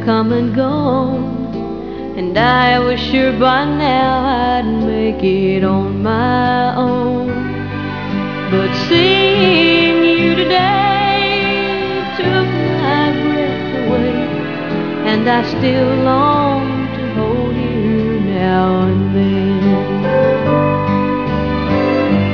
come and gone, and I was sure by now I'd make it on my own. But seeing you today took my breath away, and I still long to hold you now and then.